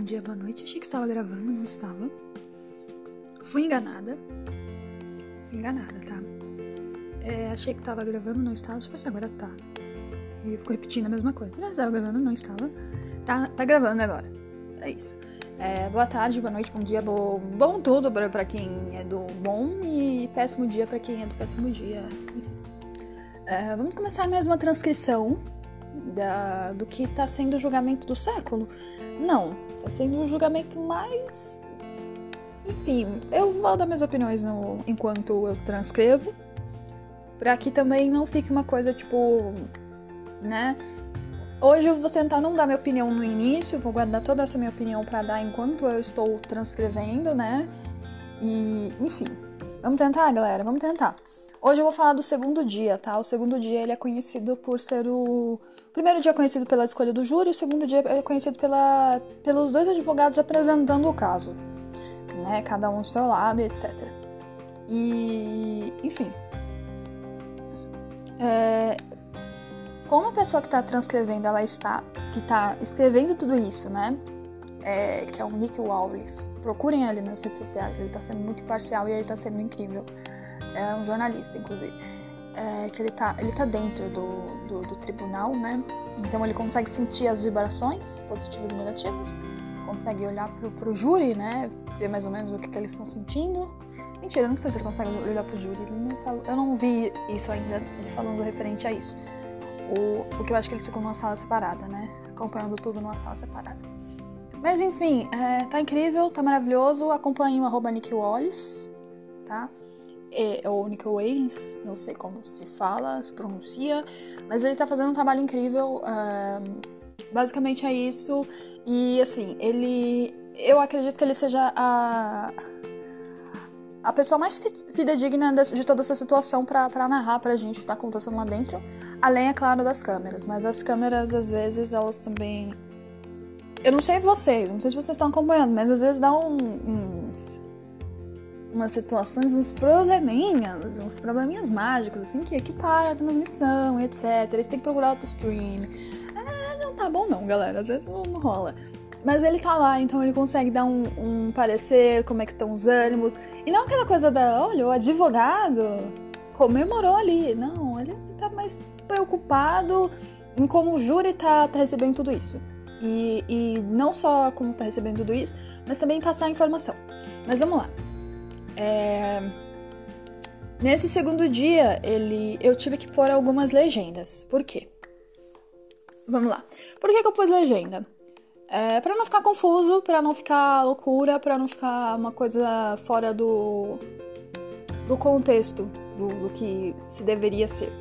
dia, boa noite. Achei que estava gravando, não estava. Fui enganada, tá? Achei que estava gravando, não estava. Deixa eu ver se agora tá. E ficou repetindo a mesma coisa. Já estava gravando, não estava. Tá gravando agora. É isso. Boa tarde, boa noite, bom dia, bom tudo pra quem é do bom e péssimo dia pra quem é do péssimo dia. Enfim. Vamos começar mais uma transcrição do que tá sendo o julgamento do século. Não, tá sendo o julgamento mais... Enfim, eu vou dar minhas opiniões enquanto eu transcrevo, pra que também não fique uma coisa tipo, né? Hoje eu vou tentar não dar minha opinião no início, vou guardar toda essa minha opinião pra dar enquanto eu estou transcrevendo, né? E, enfim, vamos tentar, galera? Vamos tentar. Hoje eu vou falar do segundo dia, tá? O segundo dia, ele é conhecido por ser o primeiro dia é conhecido pela escolha do júri, o segundo dia é conhecido pelos dois advogados apresentando o caso, né? Cada um do seu lado, etc. E, enfim... Como a pessoa que está transcrevendo, que está escrevendo tudo isso, né? Que é o Nick Wallace. Procurem ele nas redes sociais, ele está sendo muito imparcial e ele está sendo incrível. É um jornalista, inclusive. Que ele tá dentro do tribunal, né? Então ele consegue sentir as vibrações, positivas e negativas. Consegue olhar pro júri, né? Ver mais ou menos o que eles estão sentindo. Mentira, eu não sei se ele consegue olhar pro júri. Eu não vi isso ainda, ele falando referente a isso. Porque eu acho que eles ficam numa sala separada, né? Acompanhando tudo numa sala separada. Mas enfim, tá incrível, tá maravilhoso. Acompanhe o @Nick Wallace, tá? Ou Nick Wallace, não sei como se fala, se pronuncia. Mas ele tá fazendo um trabalho incrível. Basicamente é isso. E assim, eu acredito que ele seja a pessoa mais fidedigna de toda essa situação pra narrar pra gente o que tá acontecendo lá dentro. Além, é claro, das câmeras. Mas as câmeras, às vezes, elas também... Eu não sei vocês, não sei se vocês estão acompanhando, mas às vezes dá umas situações, uns probleminhas mágicos, assim, que para a transmissão, etc. Eles têm que procurar outro stream. Não tá bom não, galera. Às vezes não rola. Mas ele tá lá, então ele consegue dar um parecer, como é que estão os ânimos. E não aquela coisa olha, o advogado comemorou ali. Não, ele tá mais preocupado em como o júri tá recebendo tudo isso. E não só como tá recebendo tudo isso, mas também passar a informação. Mas vamos lá. Nesse segundo dia, eu tive que pôr algumas legendas. Por quê? Vamos lá. Por que eu pus legenda? Pra não ficar confuso, pra não ficar loucura, pra não ficar uma coisa fora do contexto do que se deveria ser.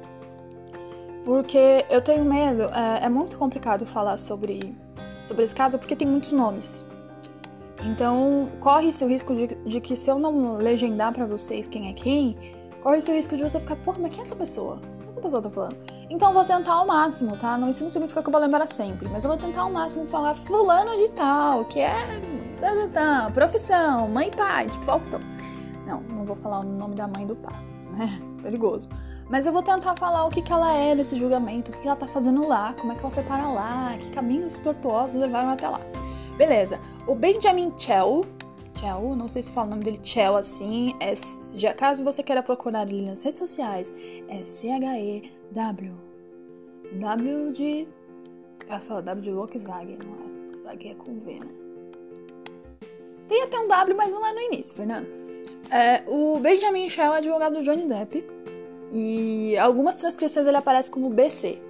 Porque eu tenho medo, é muito complicado falar sobre esse caso porque tem muitos nomes. Então, corre-se o risco de que se eu não legendar pra vocês quem é quem, corre-se o risco de você ficar, porra, mas quem é essa pessoa? O que essa pessoa tá falando? Então eu vou tentar ao máximo, tá? Isso não significa que eu vou lembrar sempre, mas eu vou tentar ao máximo falar fulano de tal, que é profissão, mãe e pai, tipo Faustão. Não vou falar o nome da mãe e do pai, né? Perigoso. Mas eu vou tentar falar o que ela é nesse julgamento, o que ela tá fazendo lá, como é que ela foi para lá, que caminhos tortuosos levaram até lá. Beleza. O Benjamin Chell, não sei se fala o nome dele Chell assim, caso você queira procurar ele nas redes sociais, é CHEW. Ela fala W de Volkswagen, não é? Volkswagen é com V, né? Tem até um W, mas não é no início, Fernando. O Benjamin Chell é advogado do Johnny Depp. E algumas transcrições ele aparece como BC.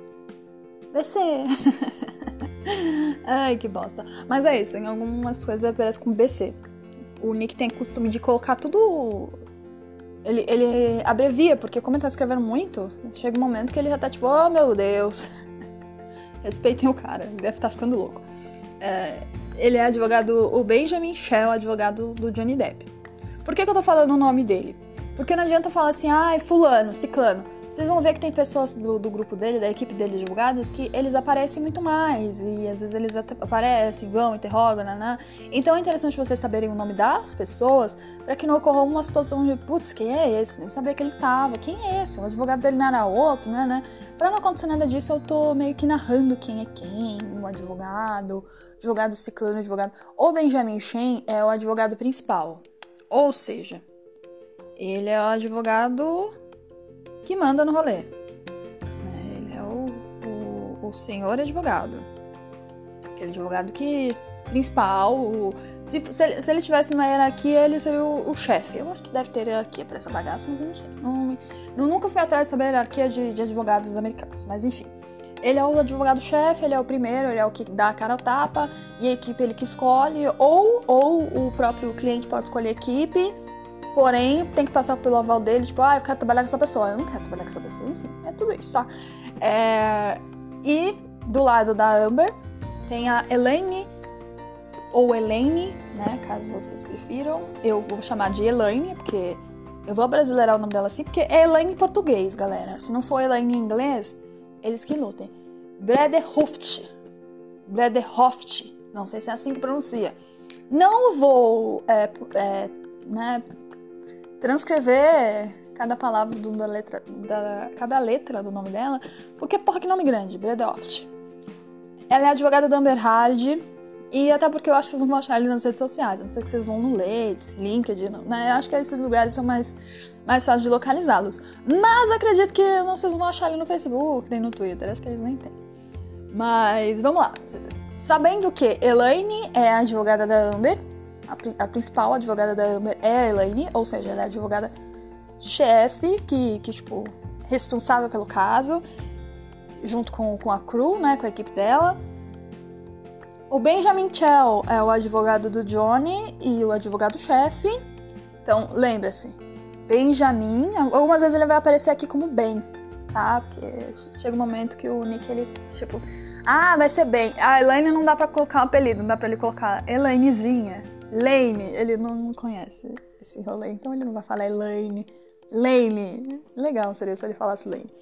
Ai, que bosta. Mas é isso, em algumas coisas ele aparece como BC. O Nick tem costume de colocar tudo... Ele abrevia, porque como ele tá escrevendo muito, chega um momento que ele já tá tipo, oh meu Deus. Respeitem o cara, ele deve estar ficando louco. Ele é advogado, o Benjamin Chell, advogado do Johnny Depp. Por que eu tô falando o nome dele? Porque não adianta falar assim, fulano, ciclano. vocês vão ver que tem pessoas do grupo dele, da equipe dele de advogados, que eles aparecem muito mais. E às vezes eles aparecem, vão, interrogam, né? Então é interessante vocês saberem o nome das pessoas, para que não ocorra uma situação de, putz, quem é esse? Nem sabia que ele tava. Quem é esse? O advogado dele não era outro, né? Pra não acontecer nada disso, eu tô meio que narrando quem é quem, o advogado ciclano, advogado. O Benjamin Chen é o advogado principal. Ou seja, ele é o advogado que manda no rolê. Ele é o senhor advogado. Aquele advogado que principal. Se ele tivesse uma hierarquia, ele seria o chefe. Eu acho que deve ter hierarquia pra essa bagaça, mas eu não sei. Eu nunca fui atrás de saber a hierarquia de advogados americanos. Mas enfim. Ele é o advogado-chefe, ele é o primeiro, ele é o que dá a cara a tapa, e a equipe ele que escolhe, ou o próprio cliente pode escolher a equipe, porém tem que passar pelo aval dele, tipo, eu quero trabalhar com essa pessoa, eu não quero trabalhar com essa pessoa, enfim, é tudo isso, tá? E do lado da Amber tem a Elaine, ou Elaine, né, caso vocês prefiram, eu vou chamar de Elaine, porque eu vou abrasileirar o nome dela assim, porque é Elaine em português, galera, se não for Elaine em inglês, eles que lutem. Brederhoft, não sei se é assim que pronuncia. Não vou transcrever cada palavra cada letra do nome dela, porque porra que nome grande, Brederhoft. Ela é advogada da Amber Heard, e até porque eu acho que vocês não vão achar ele nas redes sociais, a não ser que vocês vão no Leeds, LinkedIn, né? Eu acho que esses lugares são mais fácil de localizá-los. Mas acredito que vocês não vão achar ele no Facebook, nem no Twitter. Acho que eles nem têm. Mas vamos lá. Sabendo que Elaine é a advogada da Amber, a principal advogada da Amber é a Elaine, ou seja, ela é a advogada chefe, que tipo, responsável pelo caso, junto com a crew, né, com a equipe dela. O Benjamin Chell é o advogado do Johnny e o advogado-chefe. Então, lembra-se, Benjamin, algumas vezes ele vai aparecer aqui como Ben, tá? Porque chega um momento que o Nick, ele, tipo, vai ser Ben. A Elaine não dá pra colocar um apelido, não dá pra ele colocar Elainezinha, Lane, ele não conhece esse rolê, então ele não vai falar Elaine, Lane. Legal seria se ele falasse Lane.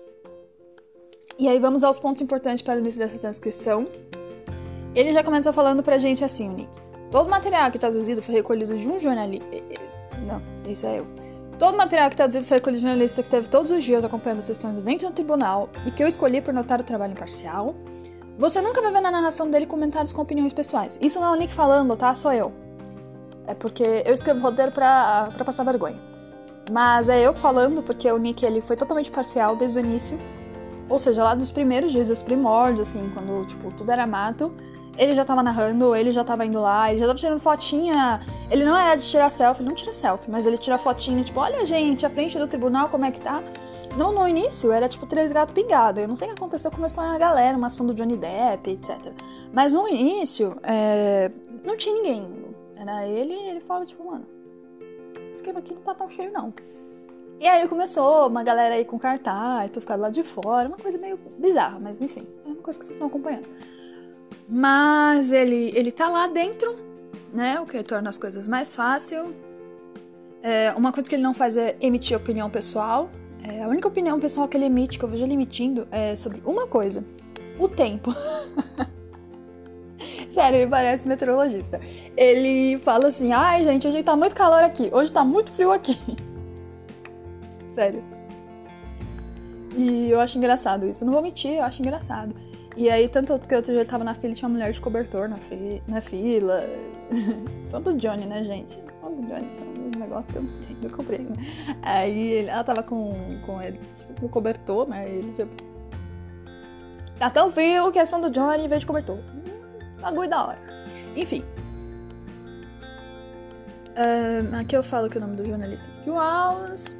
E aí vamos aos pontos importantes para o início dessa transcrição. Ele já começa falando pra gente assim, o Nick. Todo material que traduzido foi recolhido de um jornalista... Não, isso é eu. Todo material que traduzido foi recolhido de um jornalista que teve todos os dias acompanhando as sessões dentro do tribunal e que eu escolhi por notar o trabalho imparcial. Você nunca vai ver na narração dele comentários com opiniões pessoais. Isso não é o Nick falando, tá? Sou eu. É porque eu escrevo roteiro pra passar vergonha. Mas é eu falando porque o Nick, ele foi totalmente parcial desde o início. Ou seja, lá dos primeiros dias, dos primórdios, assim, quando, tipo, tudo era mato. Ele já tava narrando, ele já tava indo lá, ele já tava tirando fotinha. Ele não é de tirar selfie, ele não tira selfie, mas ele tira fotinha, tipo, olha, gente, a frente do tribunal, como é que tá? Não, no início era, tipo, 3 gatos pingados. Eu não sei o que aconteceu, começou a galera, umas fãs do Johnny Depp, etc. Mas no início, não tinha ninguém. Era ele fala, tipo, mano, esse esquema aqui não tá tão cheio, não. E aí começou uma galera aí com cartaz, pra ficar do lado de fora, uma coisa meio bizarra, mas enfim, é uma coisa que vocês estão acompanhando. Mas ele tá lá dentro, né, o que torna as coisas mais fácil. Uma coisa que ele não faz é emitir opinião pessoal. A única opinião pessoal que ele emite, que eu vejo ele emitindo, é sobre uma coisa: o tempo. Sério, ele parece meteorologista. Ele fala assim, ai gente, hoje tá muito calor aqui, hoje tá muito frio aqui. Sério. E eu acho engraçado isso. Não vou mentir, eu acho engraçado. E aí, tanto que outro dia ele tava na fila e tinha uma mulher de cobertor na fila. Fã do Johnny, né, gente? Fã do Johnny, são uns negócios que eu não tenho, eu comprei, né? Aí ela tava com ele, tipo, no cobertor, né? E ele, tipo, tá tão frio que é fã do Johnny em vez de cobertor. Bagulho da hora. Enfim. Aqui eu falo que o nome do jornalista é Nick Wallace.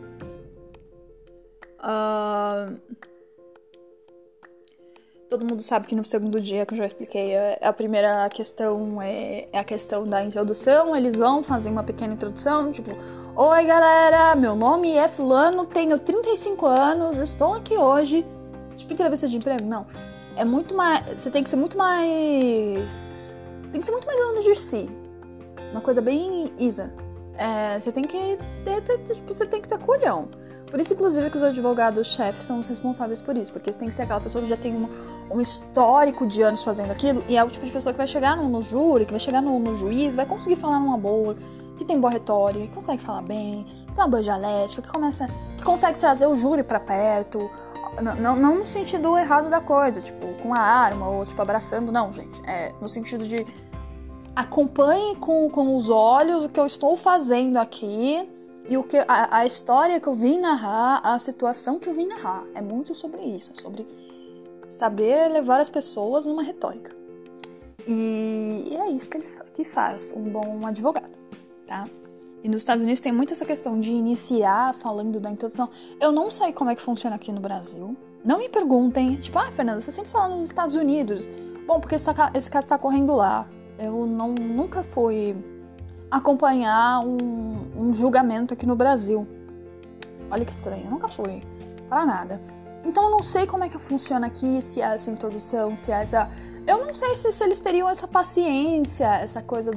Todo mundo sabe que no segundo dia, que eu já expliquei, a primeira questão é a questão da introdução. Eles vão fazer uma pequena introdução, tipo, oi galera, meu nome é fulano, tenho 35 anos, estou aqui hoje. Tipo, entrevista de emprego? Não. É muito mais... Você tem que ser muito mais... Tem que ser muito mais dono de si. Uma coisa bem isa. Você tem que ter culhão. Por isso, inclusive, que os advogados-chefes são os responsáveis por isso, porque tem que ser aquela pessoa que já tem um histórico de anos fazendo aquilo, e é o tipo de pessoa que vai chegar no júri, que vai chegar no juiz, vai conseguir falar numa boa, que tem boa retórica, que consegue falar bem, que tem uma boa dialética, que consegue trazer o júri pra perto, não no sentido errado da coisa, tipo, com a arma, ou tipo, abraçando, não, gente, é no sentido de acompanhe com os olhos o que eu estou fazendo aqui, e a história que eu vim narrar, a situação que eu vim narrar. É muito sobre isso, é sobre saber levar as pessoas numa retórica. E é isso que faz um bom advogado, tá? E nos Estados Unidos tem muito essa questão de iniciar falando da introdução. Eu não sei como é que funciona aqui no Brasil. Não me perguntem, tipo, Fernanda, você sempre fala nos Estados Unidos. Bom, porque esse caso tá correndo lá. Eu nunca fui acompanhar um julgamento aqui no Brasil. Olha que estranho, eu nunca fui pra nada. Então eu não sei como é que funciona aqui, se há essa introdução, se há essa... Eu não sei se eles teriam essa paciência, essa coisa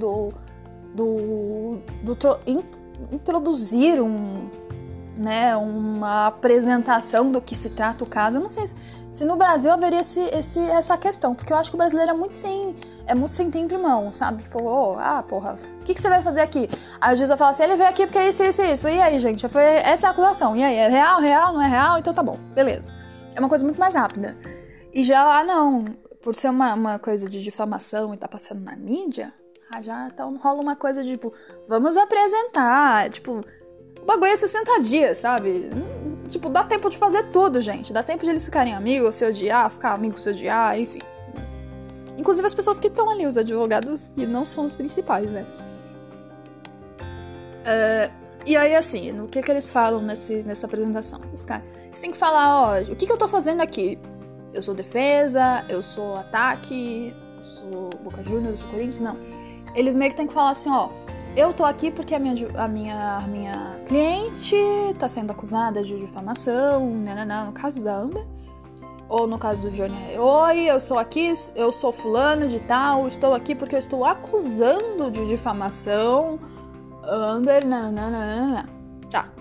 introduzir uma apresentação do que se trata o caso. Eu não sei se no Brasil haveria essa questão, porque eu acho que o brasileiro é muito sem tempo, irmão, sabe? Tipo, porra, o que você vai fazer aqui? Aí o juiz vai falar assim, ele veio aqui porque isso. E aí, gente, essa é a acusação. E aí, é real, não é real? Então tá bom, beleza. É uma coisa muito mais rápida. E já lá não, por ser uma coisa de difamação e tá passando na mídia, já rola uma coisa de, tipo, vamos apresentar, tipo... O bagulho é 60 dias, sabe? Tipo, dá tempo de fazer tudo, gente. Dá tempo de eles ficarem amigos, se odiar, ficar amigos, se odiar, enfim. Inclusive as pessoas que estão ali, os advogados que não são os principais, né? E aí, assim, no que eles falam nessa apresentação? Eles têm que falar, o que eu tô fazendo aqui? Eu sou defesa, eu sou ataque, eu sou Boca Juniors, eu sou Corinthians, não. Eles meio que têm que falar assim, eu tô aqui porque a minha cliente tá sendo acusada de difamação, no caso da Amber, ou no caso do Johnny. Oi, eu sou aqui, eu sou fulano de tal, estou aqui porque eu estou acusando de difamação Amber, Tá.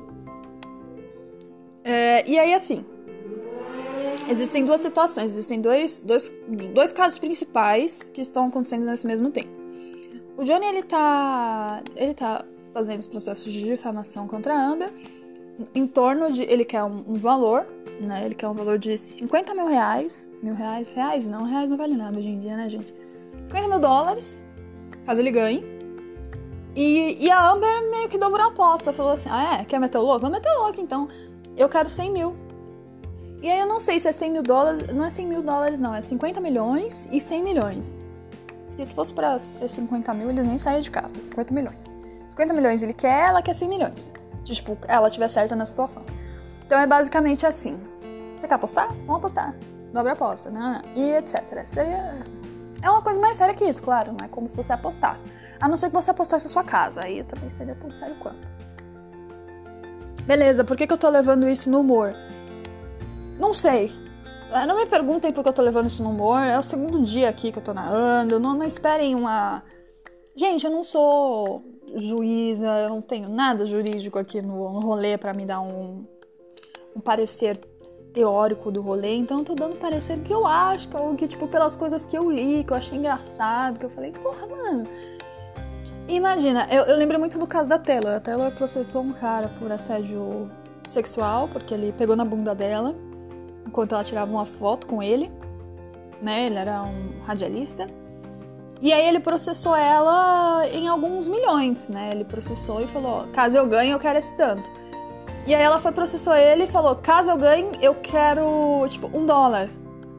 E aí, assim, existem duas situações, existem dois casos principais que estão acontecendo nesse mesmo tempo. O Johnny, ele tá fazendo esse processo de difamação contra a Amber em torno de... Ele quer um valor, né? Ele quer um valor de 50 mil reais. Reais não vale nada hoje em dia, né, gente? 50 mil dólares, caso ele ganhe. E a Amber meio que dobrou a aposta. Falou assim, quer meter o louco? Vamos meter o louco, então. Eu quero 100 mil. E aí eu não sei se é 100 mil dólares... Não é 100 mil dólares, não. É 50 milhões e 100 milhões. Porque se fosse pra ser 50 mil, eles nem saíam de casa. 50 milhões. 50 milhões ele quer, ela quer 100 milhões. Tipo, ela tiver certa na situação. Então é basicamente assim. Você quer apostar? Vamos apostar. Dobra a aposta, e etc. É uma coisa mais séria que isso, claro. Não é como se você apostasse. A não ser que você apostasse a sua casa. Aí também seria tão sério quanto. Beleza, por que eu tô levando isso no humor? Não sei. Não me perguntem por que eu tô levando isso no humor. É o segundo dia aqui que eu tô narrando. Não esperem uma... Gente, eu não sou juíza. Eu não tenho nada jurídico aqui no rolê pra me dar um parecer teórico do rolê. Então eu tô dando parecer que eu acho. Que tipo, pelas coisas que eu li, que eu achei engraçado. Que eu falei, porra, mano. Imagina, eu lembro muito do caso da Taylor. A Taylor processou um cara por assédio sexual. Porque ele pegou na bunda dela enquanto ela tirava uma foto com ele, né? Ele era um radialista. E aí ele processou ela em alguns milhões, né? Ele processou e falou, caso eu ganhe, eu quero esse tanto. E aí ela processou ele e falou, caso eu ganhe, eu quero, tipo, $1.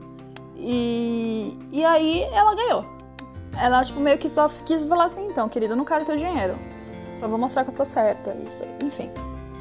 E aí ela ganhou. Ela, tipo, meio que só quis falar assim, então, querido, eu não quero teu dinheiro. Só vou mostrar que eu tô certa. Enfim.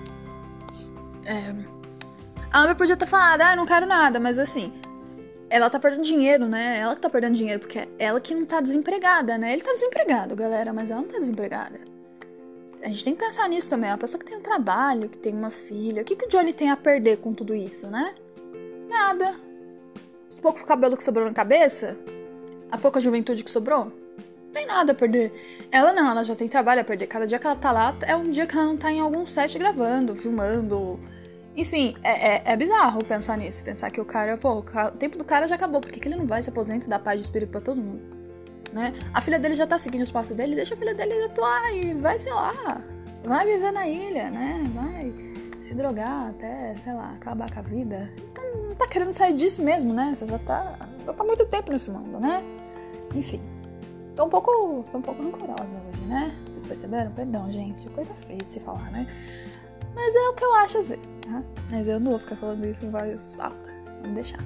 A Amber podia ter falado, não quero nada, mas assim, ela tá perdendo dinheiro, né? Ela que tá perdendo dinheiro, porque é ela que não tá desempregada, né? Ele tá desempregado, galera, mas ela não tá desempregada. A gente tem que pensar nisso também. É uma pessoa que tem um trabalho, que tem uma filha. O que o Johnny tem a perder com tudo isso, né? Nada. Os poucos cabelo que sobrou na cabeça, a pouca juventude que sobrou, não tem nada a perder. Ela já tem trabalho a perder. Cada dia que ela tá lá é um dia que ela não tá em algum set gravando, filmando, Enfim, é bizarro pensar nisso. Pensar que o cara, o tempo do cara já acabou. Por que ele não vai se aposenta e dar paz de espírito pra todo mundo? Né? A filha dele já tá seguindo os passos dele. Deixa a filha dele atuar e vai, sei lá, vai viver na ilha, né? Vai se drogar até, sei lá, acabar com a vida. Não tá querendo sair disso mesmo, né? Você já tá há muito tempo nesse mundo, né? Enfim. Tô um pouco rancorosa hoje, né? Vocês perceberam? Perdão, gente. Coisa feia de se falar, né? Mas é o que eu acho às vezes, tá? Mas eu não vou ficar falando isso em voz alta. Vamos deixar.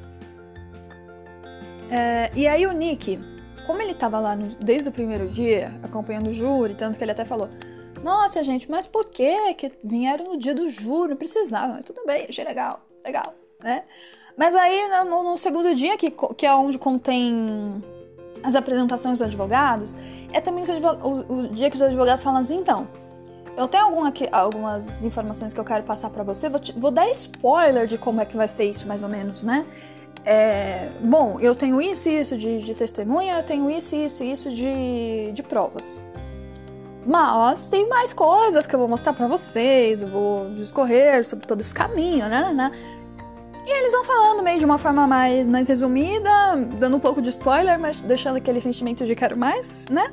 E aí o Nick, como ele tava lá desde o primeiro dia, acompanhando o júri, tanto que ele até falou: nossa, gente, mas por que vieram no dia do júri? Não precisava. Mas tudo bem, achei legal, né? Mas aí, no segundo dia, que é onde contém as apresentações dos advogados, é também o dia que os advogados falam assim: então, eu tenho algumas informações que eu quero passar pra você, vou dar spoiler de como é que vai ser isso, mais ou menos, né? Bom, eu tenho isso e isso de testemunha, eu tenho isso e isso de provas. Mas tem mais coisas que eu vou mostrar pra vocês, eu vou discorrer sobre todo esse caminho, né? E eles vão falando meio de uma forma mais resumida, dando um pouco de spoiler, mas deixando aquele sentimento de quero mais, né?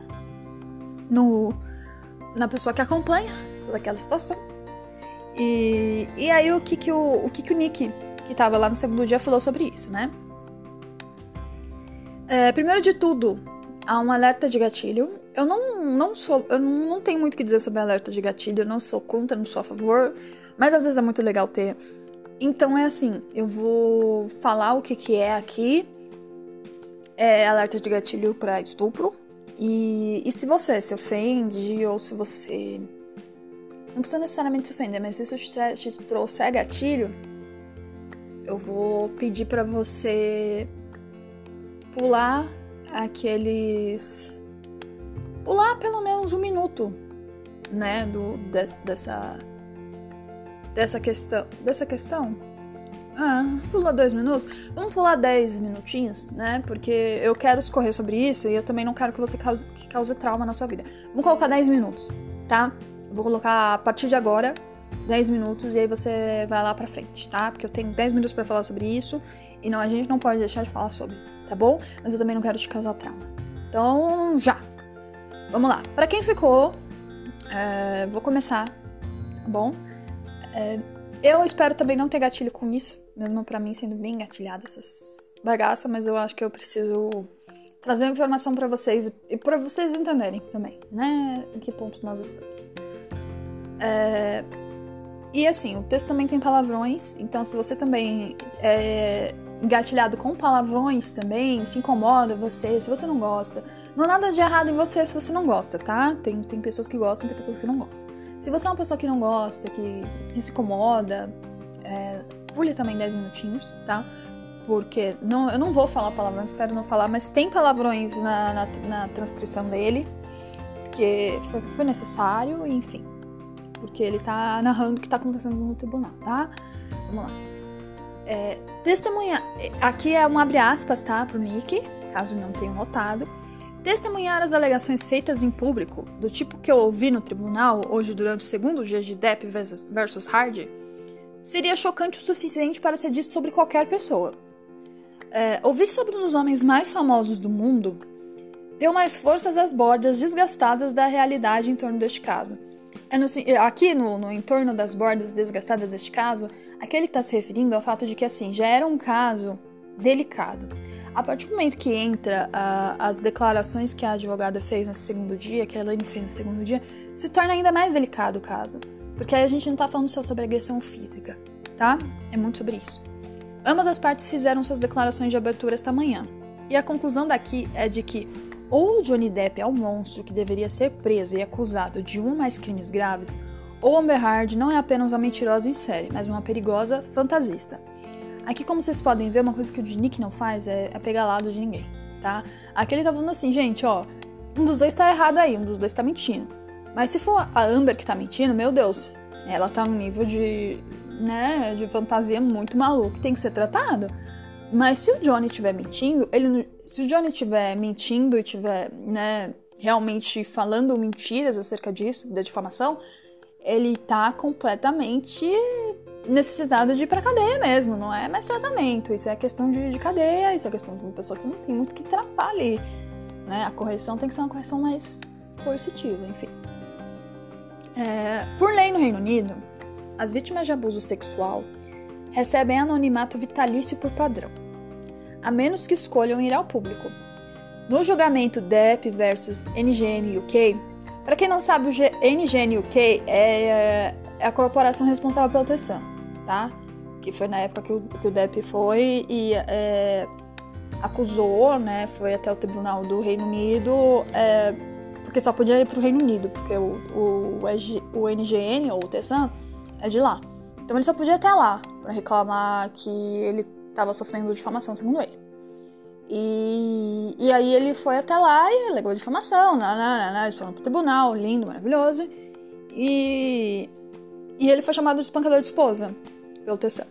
Na pessoa que acompanha toda aquela situação. E aí o que o Nick, que tava lá no segundo dia, falou sobre isso, né? Primeiro de tudo, há um alerta de gatilho. Eu não tenho muito o que dizer sobre alerta de gatilho, eu não sou contra, não sou a favor, mas às vezes é muito legal ter. Então é assim, eu vou falar o que é aqui, alerta de gatilho pra estupro, e se você se ofende, ou se você... Não precisa necessariamente se ofender, mas se isso te trouxer gatilho, eu vou pedir pra você pular pular pelo menos 1 minuto, né, dessa questão. Pula 2 minutos. Vamos pular 10 minutinhos, né, porque eu quero escorrer sobre isso e eu também não quero que você cause trauma na sua vida. Vamos colocar 10 minutos, tá? Eu vou colocar a partir de agora 10 minutos e aí você vai lá pra frente, tá? Porque eu tenho 10 minutos pra falar sobre isso e a gente não pode deixar de falar sobre, tá bom? Mas eu também não quero te causar trauma. Então, já! Vamos lá. Pra quem ficou, vou começar, tá bom? Eu espero também não ter gatilho com isso, mesmo pra mim sendo bem engatilhada essas bagaças, mas eu acho que eu preciso trazer informação pra vocês e pra vocês entenderem também, né? Em que ponto nós estamos. E assim, o texto também tem palavrões, então se você também é engatilhado com palavrões também, se incomoda se você não gosta, não há nada de errado em você se você não gosta, tá? Tem pessoas que gostam, tem pessoas que não gostam. Se você é uma pessoa que não gosta, que se incomoda, pule também 10 minutinhos, tá? Porque eu não vou falar palavrões, espero não falar, mas tem palavrões na transcrição dele, porque foi necessário, enfim. Porque ele tá narrando o que tá acontecendo no tribunal, tá? Vamos lá. Testemunha... Aqui é um abre aspas, tá? Pro Nick, caso não tenham notado. Testemunhar as alegações feitas em público, do tipo que eu ouvi no tribunal hoje durante o segundo dia de Depp versus Hardy, seria chocante o suficiente para ser dito sobre qualquer pessoa. Ouvir sobre um dos homens mais famosos do mundo deu mais forças às bordas desgastadas da realidade em torno deste caso. Aqui no entorno das bordas desgastadas deste caso, aqui ele está se referindo ao fato de que assim, já era um caso delicado. A partir do momento que entra as declarações que a advogada fez nesse segundo dia, que a Elaine fez no segundo dia, se torna ainda mais delicado o caso. Porque aí a gente não tá falando só sobre agressão física, tá? É muito sobre isso. Ambas as partes fizeram suas declarações de abertura esta manhã. E a conclusão daqui é de que ou Johnny Depp é um monstro que deveria ser preso e acusado de um ou mais crimes graves, ou Amber Heard não é apenas uma mentirosa em série, mas uma perigosa fantasista. Aqui, como vocês podem ver, uma coisa que o Nick não faz é pegar lado de ninguém, tá? Aqui ele tá falando assim, gente, ó, um dos dois tá errado aí, um dos dois tá mentindo. Mas se for a Amber que tá mentindo, meu Deus, ela tá num nível de fantasia muito maluco, tem que ser tratado. Mas se o Johnny estiver mentindo, se o Johnny estiver mentindo e estiver, né, realmente falando mentiras acerca disso, da difamação, ele tá completamente necessitado de ir pra cadeia mesmo, não é mais tratamento. Isso é questão de cadeia, isso é questão de uma pessoa que não tem muito o que tratar ali, né? A correção tem que ser uma correção mais coercitiva, enfim. Por lei no Reino Unido, as vítimas de abuso sexual recebem anonimato vitalício por padrão, a menos que escolham ir ao público. No julgamento Depp versus NGN UK, para quem não sabe, o NGN UK é a corporação responsável pela proteção, tá? Que foi na época que o Depp foi e acusou, né? Foi até o tribunal do Reino Unido, porque só podia ir pro Reino Unido, porque o NGN, ou o TESAN, é de lá. Então ele só podia ir até lá para reclamar que ele estava sofrendo difamação, segundo ele. E aí ele foi até lá e alegou difamação, eles foram pro tribunal, lindo, maravilhoso. E ele foi chamado de espancador de esposa pelo TSE.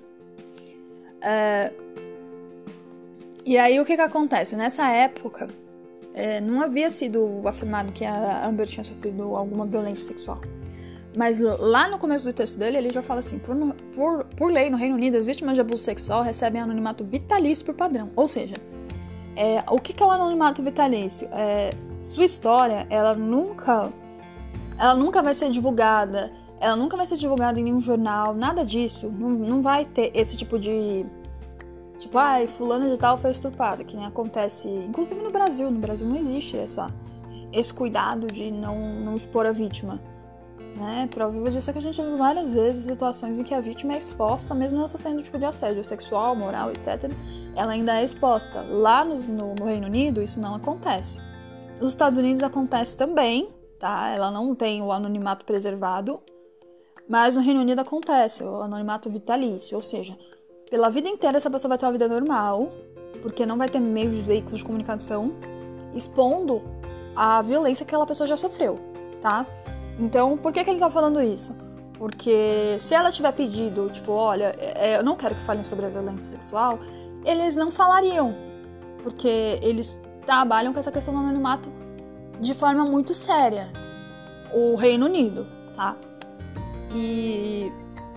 E aí o que acontece? Nessa época, não havia sido afirmado que a Amber tinha sofrido alguma violência sexual. Mas lá no começo do texto dele, ele já fala assim: por lei no Reino Unido, as vítimas de abuso sexual recebem anonimato vitalício por padrão. Ou seja, o que é o anonimato vitalício? Sua história, ela nunca vai ser divulgada, ela nunca vai ser divulgada em nenhum jornal, nada disso. Não vai ter esse tipo de... Tipo, fulano de tal foi estuprada, que nem acontece, inclusive no Brasil. No Brasil não existe esse cuidado de não expor a vítima. Né? Prova viva disso é que a gente viu várias vezes situações em que a vítima é exposta, mesmo ela sofrendo tipo de assédio sexual, moral, etc. Ela ainda é exposta. Lá no Reino Unido, isso não acontece. Nos Estados Unidos acontece também, tá? Ela não tem o anonimato preservado, mas no Reino Unido acontece o anonimato vitalício, ou seja, pela vida inteira essa pessoa vai ter uma vida normal, porque não vai ter meios de veículos de comunicação expondo a violência que aquela pessoa já sofreu, tá? Então, por que ele tá falando isso? Porque se ela tiver pedido, tipo, olha, eu não quero que falem sobre a violência sexual, eles não falariam, porque eles trabalham com essa questão do anonimato de forma muito séria. O Reino Unido, tá? E...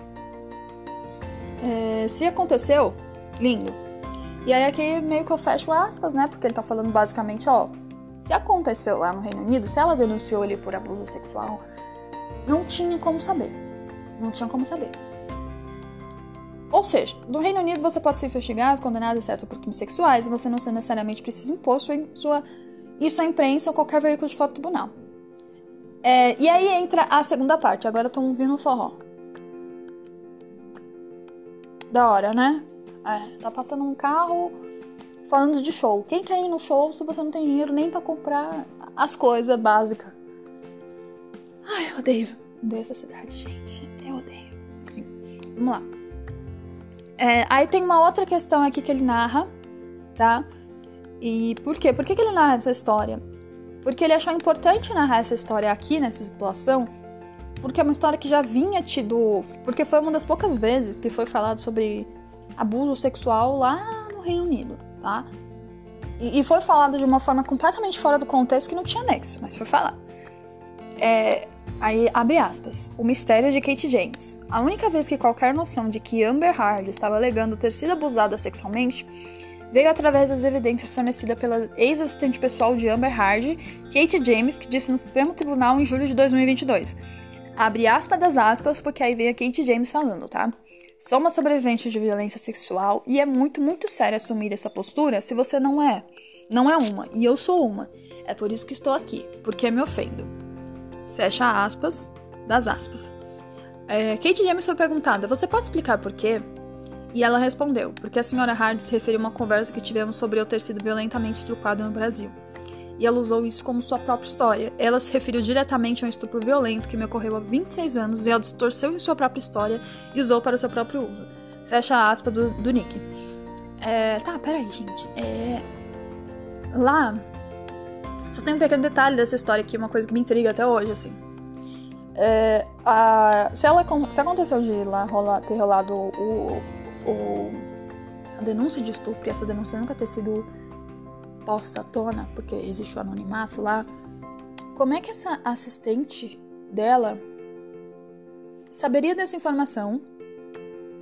se aconteceu, lindo. E aí aqui meio que eu fecho aspas, né? Porque ele tá falando basicamente, se aconteceu lá no Reino Unido, se ela denunciou ele por abuso sexual, não tinha como saber. Não tinha como saber. Ou seja, no Reino Unido você pode ser investigado, condenado, etc. por crimes sexuais, e você não necessariamente precisa impor isso à imprensa ou qualquer veículo de foto do tribunal. E aí entra a segunda parte. Agora estão ouvindo o forró. Da hora, né? Tá passando um carro falando de show. Quem quer ir no show se você não tem dinheiro nem pra comprar as coisas básicas? Eu odeio essa cidade, gente. Eu odeio. Enfim, vamos lá. Aí tem uma outra questão aqui que ele narra, tá? E por quê? Por que ele narra essa história? Porque ele achou importante narrar essa história aqui, nessa situação, porque é uma história que já vinha tido... Porque foi uma das poucas vezes que foi falado sobre abuso sexual lá no Reino Unido, tá? E foi falado de uma forma completamente fora do contexto que não tinha nexo, mas foi falado. Aí, abre aspas, o mistério de Kate James. A única vez que qualquer noção de que Amber Heard estava alegando ter sido abusada sexualmente veio através das evidências fornecidas pela ex-assistente pessoal de Amber Heard, Kate James, que disse no Supremo Tribunal em julho de 2022. Abre aspas das aspas, porque aí vem a Kate James falando, tá? Sou uma sobrevivente de violência sexual e é muito, muito sério assumir essa postura se você não é. Não é uma, e eu sou uma. É por isso que estou aqui, porque me ofendo. Fecha aspas das aspas. Kate James foi perguntada, você pode explicar por quê? E ela respondeu, porque a senhora Heard se referiu a uma conversa que tivemos sobre eu ter sido violentamente estuprado no Brasil. E ela usou isso como sua própria história. Ela se referiu diretamente a um estupro violento que me ocorreu há 26 anos e ela distorceu em sua própria história e usou para o seu próprio uso. Fecha aspas do Nick. Peraí, gente. Lá... Só tem um pequeno detalhe dessa história aqui, uma coisa que me intriga até hoje, assim. Se aconteceu de lá ter rolado a denúncia de estupro, e essa denúncia nunca ter sido posta à tona, porque existe o anonimato lá, como é que essa assistente dela saberia dessa informação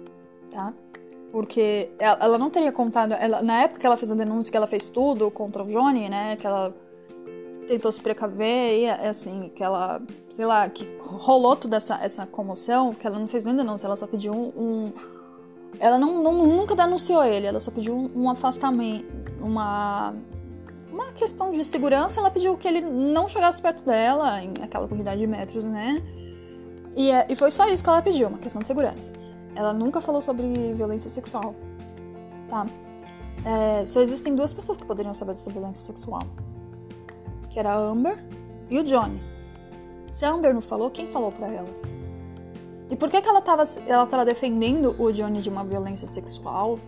tá? Porque ela não teria contado... na época que ela fez a denúncia, que ela fez tudo contra o Johnny, né? Que ela tentou se precaver e, assim, que ela... Sei lá, que rolou toda essa comoção, que ela não fez nem denúncia, ela só pediu ela nunca denunciou ele, ela só pediu um afastamento, uma questão de segurança. Ela pediu que ele não chegasse perto dela, em aquela quantidade de metros, né? E foi só isso que ela pediu, uma questão de segurança. Ela nunca falou sobre violência sexual, tá? Só existem duas pessoas que poderiam saber dessa violência sexual, que era a Amber e o Johnny. Se a Amber não falou, quem falou pra ela? E por que ela tava defendendo o Johnny de uma violência sexual?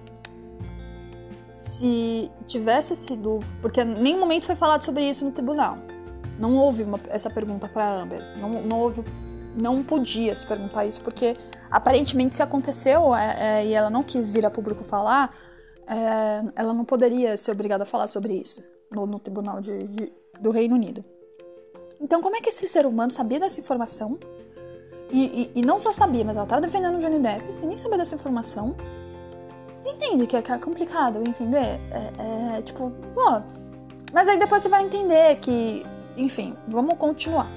Se tivesse sido... Porque em nenhum momento foi falado sobre isso no tribunal. Não houve essa pergunta pra Amber. Não podia se perguntar isso, porque aparentemente se aconteceu e ela não quis vir a público falar, ela não poderia ser obrigada a falar sobre isso no tribunal do Reino Unido. Então como é que esse ser humano sabia dessa informação? E não só sabia, mas ela estava defendendo o Johnny Depp sem nem saber dessa informação. Você entende que é complicado entender? Tipo, pô... Mas aí depois você vai entender que... Enfim, vamos continuar.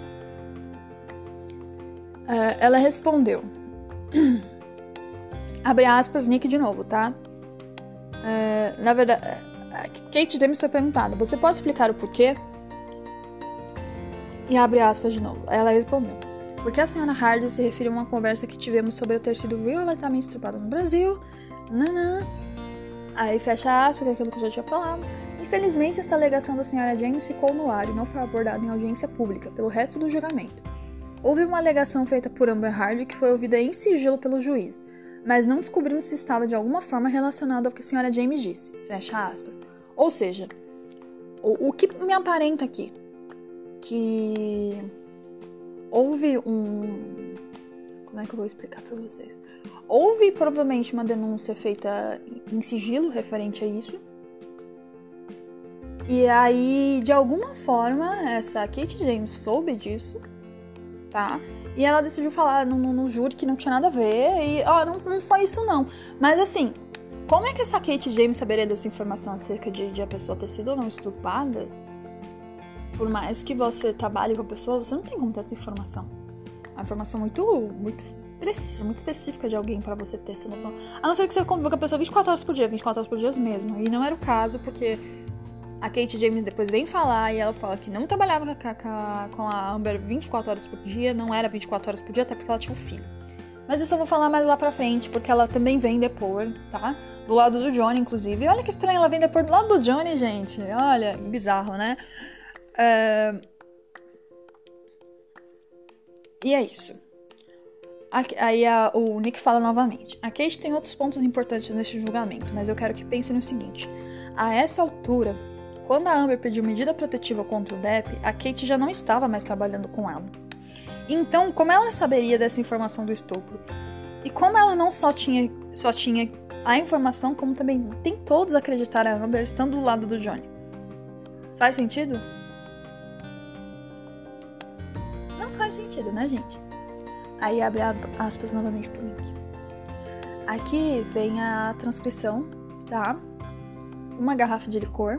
Ela respondeu. Abre aspas, Nick de novo, tá? Na verdade, Kate James foi perguntada: você pode explicar o porquê? E abre aspas de novo. Ela respondeu: porque a senhora Hardy se referiu a uma conversa que tivemos sobre eu ter sido violentamente estuprada no Brasil. Nanã. Aí fecha aspas, que é aquilo que eu já tinha falado. Infelizmente, esta alegação da senhora James ficou no ar e não foi abordada em audiência pública pelo resto do julgamento. Houve uma alegação feita por Amber Hardy que foi ouvida em sigilo pelo juiz, mas não descobrimos se estava de alguma forma relacionado ao que a senhora James disse. Fecha aspas. Ou seja, o que me aparenta aqui? Que houve como é que eu vou explicar pra vocês? Houve provavelmente uma denúncia feita em sigilo referente a isso. E aí, de alguma forma, essa Kate James soube disso, tá? E ela decidiu falar no júri que não tinha nada a ver. E, não foi isso não. Mas assim, como é que essa Kate James saberia dessa informação acerca de a pessoa ter sido ou não estuprada? Por mais que você trabalhe com a pessoa, você não tem como ter essa informação. É uma informação muito precisa, muito específica de alguém pra você ter essa noção. A não ser que você conviva com a pessoa 24 horas por dia mesmo. E não era o caso, porque a Kate James depois vem falar e ela fala que não trabalhava com a Amber 24 horas por dia, não era 24 horas por dia, até porque ela tinha um filho. Mas isso eu vou falar mais lá pra frente, porque ela também vem depor, tá? Do lado do Johnny, inclusive. E olha que estranho, ela vem depor do lado do Johnny, gente. Olha, bizarro, né? E é isso. Aí o Nick fala novamente: a Kate tem outros pontos importantes neste julgamento, mas eu quero que pense no seguinte. A essa altura, quando a Amber pediu medida protetiva contra o Depp, a Kate já não estava mais trabalhando com ela. Então, como ela saberia dessa informação do estupro? E como ela não só tinha a informação, como também tem todos acreditar a Amber estando do lado do Johnny? Faz sentido? Não faz sentido, né, gente? Aí abre aspas novamente pro link. Aqui vem a transcrição, tá? Uma garrafa de licor.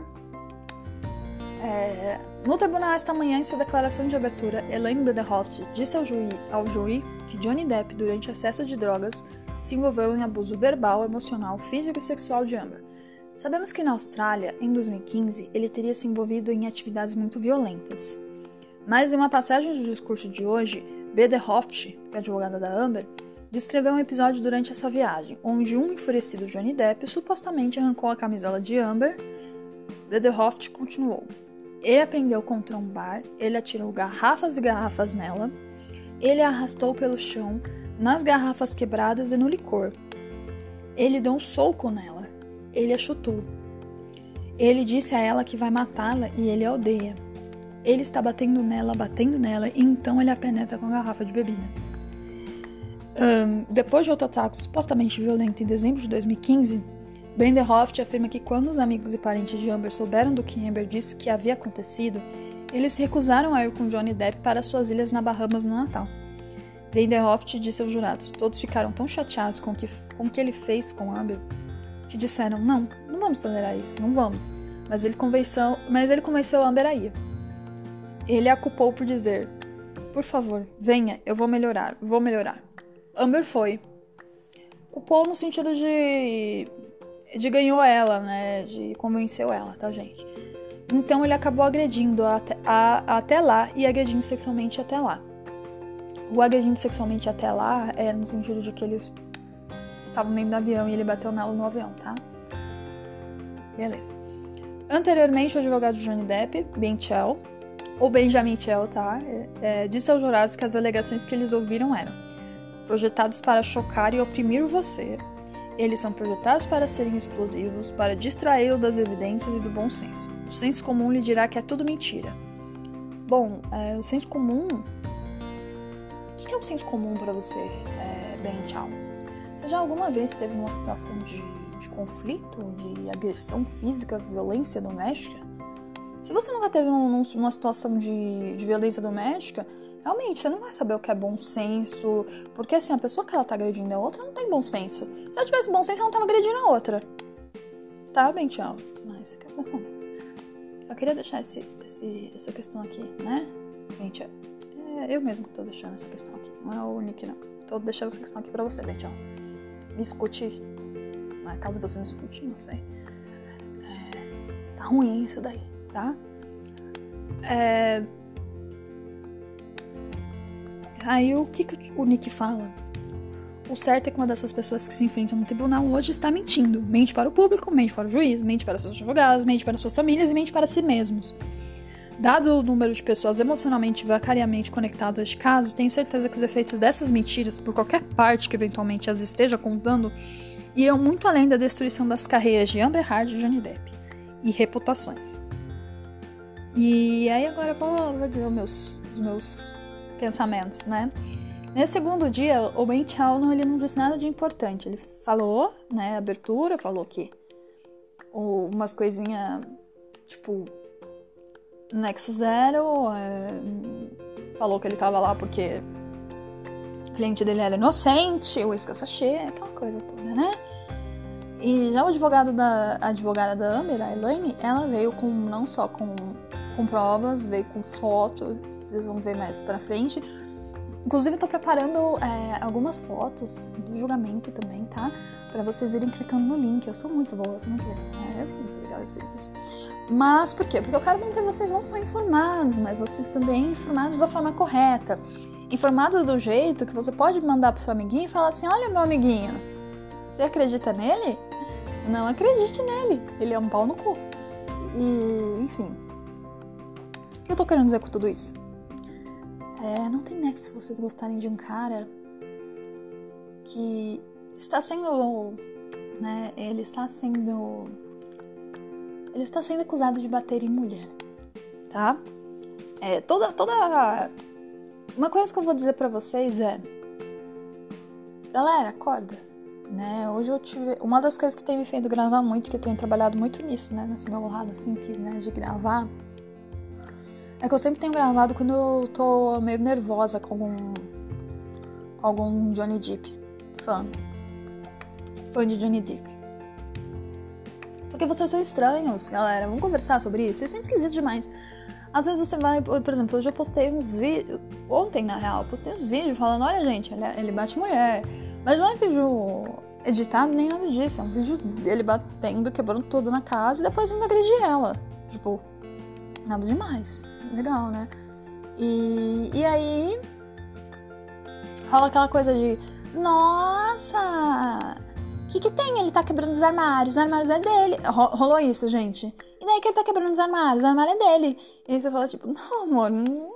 No tribunal esta manhã, em sua declaração de abertura, Elaine Bredehoft disse ao júri que Johnny Depp, durante acesso de drogas, se envolveu em abuso verbal, emocional, físico e sexual de Amber. Sabemos que na Austrália, em 2015, ele teria se envolvido em atividades muito violentas. Mas em uma passagem do discurso de hoje, Bredehoft, que é a advogada da Amber, descreveu um episódio durante essa viagem, onde um enfurecido Johnny Depp supostamente arrancou a camisola de Amber. Bredehoft continuou: ele a prendeu contra um bar, ele atirou garrafas e garrafas nela, ele a arrastou pelo chão, nas garrafas quebradas e no licor. Ele deu um soco nela, ele a chutou. Ele disse a ela que vai matá-la e ele a odeia. Ele está batendo nela, e então ele a penetra com a garrafa de bebida. Depois de outro ataque supostamente violento em dezembro de 2015, Bredehoft afirma que quando os amigos e parentes de Amber souberam do que Amber disse que havia acontecido, eles se recusaram a ir com Johnny Depp para suas ilhas na Bahamas no Natal. Breidenhoff disse aos jurados. Todos ficaram tão chateados com o que ele fez com Amber que disseram, não vamos tolerar isso, não vamos. Mas ele convenceu Amber a ir. Ele a culpou por dizer, por favor, venha, eu vou melhorar. Amber foi. Culpou no sentido de ganhou ela, né, de convenceu ela, tá, gente? Então ele acabou agredindo até lá e agredindo sexualmente até lá. O agredindo sexualmente até lá é no sentido de que eles estavam dentro do avião e ele bateu nela no avião, tá? Beleza. Anteriormente, o advogado de Johnny Depp, Benjamin Chell, tá? Disse aos jurados que as alegações que eles ouviram eram projetados para chocar e oprimir você. Eles são projetados para serem explosivos, para distraí-lo das evidências e do bom senso. O senso comum lhe dirá que é tudo mentira. Bom, o senso comum... O que é o senso comum para você, Ben Chao? Você já alguma vez teve uma situação de conflito, de agressão física, violência doméstica? Se você nunca teve uma situação de violência doméstica, realmente você não vai saber o que é bom senso, porque assim, a pessoa que ela tá agredindo a outra não tem bom senso. Se ela tivesse bom senso, ela não tava agredindo a outra. Tá, Ben Chao? Mas fica pensando. Só queria deixar essa questão aqui, né? Ben Chao. Eu mesmo que tô deixando essa questão aqui. Não é o Nick, não. Tô deixando essa questão aqui pra você, Ben Chao. Me escute. Caso você me escute, não sei. Tá ruim isso daí, tá? Aí o que o Nick fala? O certo é que uma dessas pessoas que se enfrentam no tribunal hoje está mentindo. Mente para o público, mente para o juiz, mente para seus advogados, mente para suas famílias e mente para si mesmos. Dado o número de pessoas emocionalmente e vicariamente conectadas a este caso, tenho certeza que os efeitos dessas mentiras, por qualquer parte que eventualmente as esteja contando, irão muito além da destruição das carreiras de Amber Heard e Johnny Depp, e reputações. E aí agora eu vou dizer os meus pensamentos, né? Nesse segundo dia, o Ben Chao ele não disse nada de importante. Ele falou, né, abertura, falou que umas coisinhas, tipo, Nexo Zero, falou que ele tava lá porque o cliente dele era inocente, o escassachê, aquela coisa toda, né? E já a advogada da Amber, a Elaine, ela veio não só com provas, veio com fotos, vocês vão ver mais pra frente. Inclusive eu tô preparando algumas fotos do julgamento também, tá? Pra vocês irem clicando no link. Eu sou muito boa, eu sou muito legal, né? Eu sou muito legal esse serviço. Mas por quê? Porque eu quero manter vocês não só informados, mas vocês também informados da forma correta. Informados do jeito que você pode mandar pro seu amiguinho e falar assim, olha meu amiguinho, você acredita nele? Não acredite nele, ele é um pau no cu. E, enfim. O que eu tô querendo dizer com tudo isso? Não tem nexo se vocês gostarem de um cara que está sendo, né, ele está sendo acusado de bater em mulher, tá? Uma coisa que eu vou dizer pra vocês galera, acorda, né? Hoje eu tive, uma das coisas que tem me feito gravar muito, que eu tenho trabalhado muito nisso, né, nesse meu lado, assim, de gravar, é que eu sempre tenho gravado quando eu tô meio nervosa com algum Johnny Depp, fã de Johnny Depp. Porque vocês são estranhos, galera. Vamos conversar sobre isso? Vocês são esquisitos demais. Às vezes você vai... Por exemplo, hoje eu postei uns vídeos... Ontem, na real, eu postei uns vídeos falando... Olha, gente, ele bate mulher. Mas não é vídeo editado nem nada disso. É um vídeo dele batendo, quebrando tudo na casa e depois ainda agredir ela. Tipo, nada demais. Legal, né? E aí... rola aquela coisa de... Nossa... O que tem? Ele tá quebrando os armários é dele. Rolou isso, gente. E daí que ele tá quebrando os armário é dele. E aí você fala, tipo, não, amor,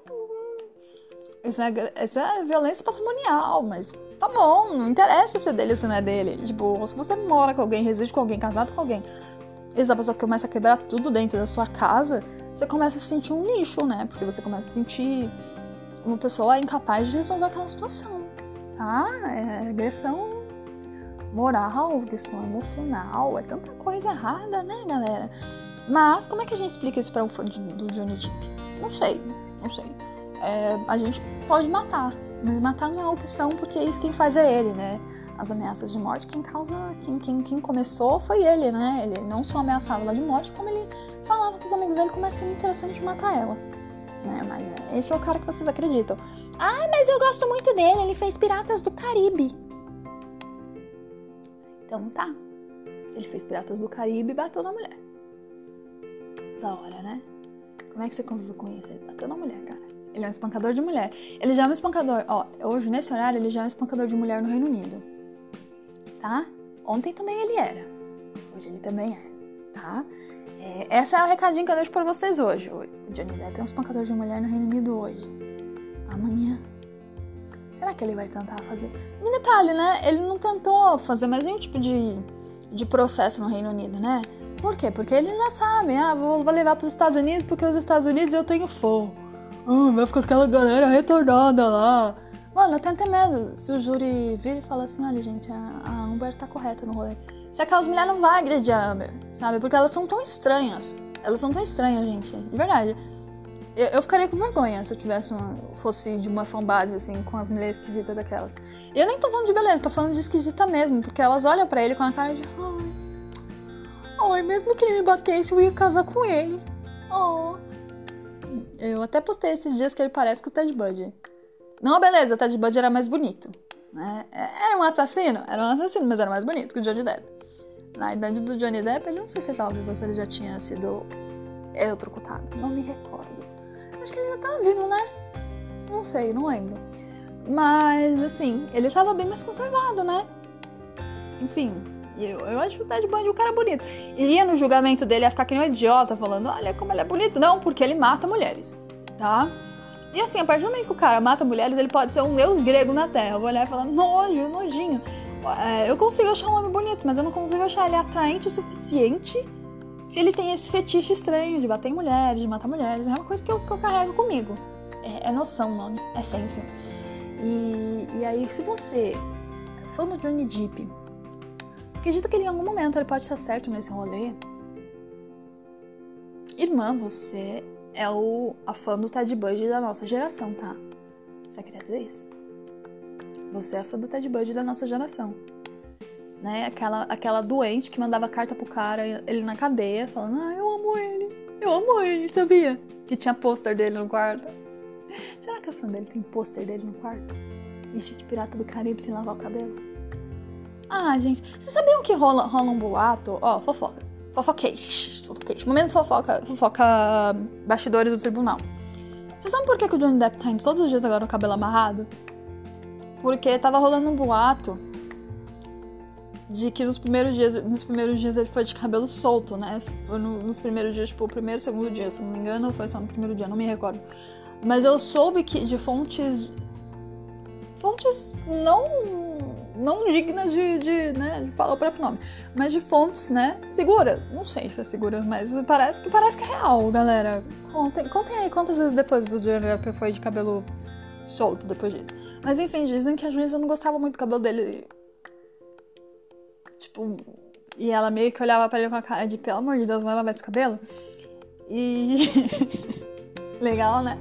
isso é violência patrimonial, mas tá bom, não interessa se é dele ou se não é dele. Tipo, se você mora com alguém, reside com alguém, casado com alguém, e essa pessoa começa a quebrar tudo dentro da sua casa, você começa a se sentir um lixo, né? Porque você começa a sentir uma pessoa incapaz de resolver aquela situação, tá? É agressão moral, questão emocional, é tanta coisa errada, né, galera? Mas como é que a gente explica isso pra um fã do Johnny Depp? Não sei. A gente pode matar, Mas matar não é opção, porque isso quem faz é ele, né? As ameaças de morte, quem começou foi ele, né? Ele não só ameaçava ela de morte, como ele falava pros amigos dele como é sendo interessante matar ela. Né? Mas esse é o cara que vocês acreditam. Ah, mas eu gosto muito dele, ele fez Piratas do Caribe. Então tá. Ele fez Piratas do Caribe e bateu na mulher. Da hora, né? Como é que você convive com isso? Ele bateu na mulher, cara. Ele é um espancador de mulher. Ele já é um espancador... Ó, hoje, nesse horário, ele já é um espancador de mulher no Reino Unido. Tá? Ontem também ele era. Hoje ele também é. Tá? Esse é o recadinho que eu deixo pra vocês hoje. O Johnny Depp é um espancador de mulher no Reino Unido hoje. Amanhã. Será que ele vai tentar fazer? E detalhe, né? Ele não tentou fazer mais nenhum tipo de processo no Reino Unido, né? Por quê? Porque ele já sabe. Vou levar pros Estados Unidos porque os Estados Unidos eu tenho fome. Vai ficar aquela galera retornada lá. Mano, eu tenho até medo. Se o júri vir e falar assim, olha, gente, a Amber tá correta no rolê. Se aquelas mulheres não vão agredir a Amber, sabe? Porque elas são tão estranhas. Elas são tão estranhas, gente. De verdade. Eu ficaria com vergonha se eu fosse de uma fanbase, assim, com as mulheres esquisitas daquelas. E eu nem tô falando de beleza, tô falando de esquisita mesmo. Porque elas olham pra ele com a cara de... Ai, mesmo que ele me batesse, eu ia casar com ele. Eu até postei esses dias que ele parece com o Ted Bundy. Não, beleza, o Ted Bundy era mais bonito. Né? Era um assassino, mas era mais bonito que o Johnny Depp. Na idade do Johnny Depp, ele não sei se ele tava vivo ou se ele já tinha sido eletrocutado. Não me recordo. Acho que ele ainda tava vivo, né? Não sei, não lembro. Mas, assim, ele tava bem mais conservado, né? Enfim, eu acho o Ted Bundy um cara bonito. Iria no julgamento dele, ia ficar que nem um idiota, falando, olha como ele é bonito. Não, porque ele mata mulheres, tá? E assim, a partir do momento que o cara mata mulheres, ele pode ser um deus grego na Terra. Eu vou olhar e falar, nojinho. Eu consigo achar um homem bonito, mas eu não consigo achar ele atraente o suficiente se ele tem esse fetiche estranho de bater em mulheres, de matar mulheres. É uma coisa que eu carrego comigo. É noção o nome, é senso. E aí, se você é fã do Johnny Depp, acredita que ele, em algum momento ele pode estar certo nesse rolê? Irmã, você é a fã do Ted Bundy da nossa geração, tá? Você queria dizer isso? Você é fã do Ted Bundy da nossa geração. Né? Aquela doente que mandava carta pro cara, ele na cadeia, falando, eu amo ele, sabia? Que tinha pôster dele no quarto. Será que a fã dele tem pôster dele no quarto? Vestido de pirata do Caribe sem lavar o cabelo? Gente, vocês sabiam que rola um boato? Fofocas. Fofoquês. Momento fofoca bastidores do tribunal. Vocês sabem por que o Johnny Depp tá indo todos os dias agora com o cabelo amarrado? Porque tava rolando um boato de que nos primeiros dias ele foi de cabelo solto, né? Foi nos primeiros dias, tipo, o primeiro e segundo dia, se não me engano, ou foi só no primeiro dia, não me recordo. Mas eu soube que de fontes não dignas de falar o próprio nome, mas de fontes, né, seguras. Não sei se é seguras, mas parece que é real, galera. Contem aí quantas vezes depois o Johnny Depp foi de cabelo solto depois disso. Mas enfim, dizem que a juíza não gostava muito do cabelo dele. Tipo, e ela meio que olhava pra ele com a cara de, pelo amor de Deus, vai lavar esse cabelo? E... legal, né?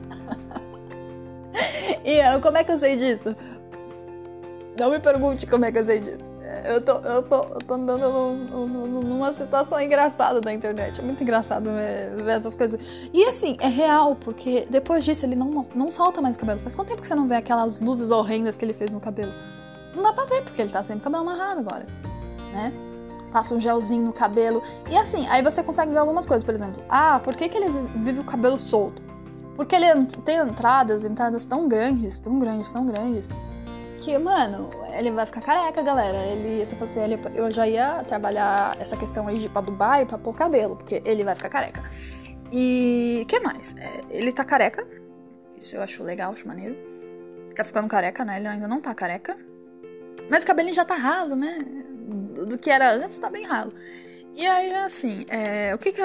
E como é que eu sei disso? Não me pergunte como é que eu sei disso. Eu tô andando numa situação engraçada da internet. É muito engraçado ver essas coisas. E assim, é real, porque depois disso ele não solta mais o cabelo. Faz quanto tempo que você não vê aquelas luzes horrendas que ele fez no cabelo? Não dá pra ver, porque ele tá sempre com o cabelo amarrado agora. Né? Passa um gelzinho no cabelo. E assim, aí você consegue ver algumas coisas, por exemplo. Por que ele vive o cabelo solto? Porque ele tem entradas tão grandes, que, mano, ele vai ficar careca, galera. Se fosse ele, eu já ia trabalhar essa questão aí de ir pra Dubai pra pôr cabelo, porque ele vai ficar careca. E o que mais? Ele tá careca. Isso eu acho legal, acho maneiro. Tá ficando careca, né? Ele ainda não tá careca. Mas o cabelinho já tá ralo, né? Do que era antes, tá bem ralo. E aí, assim, o que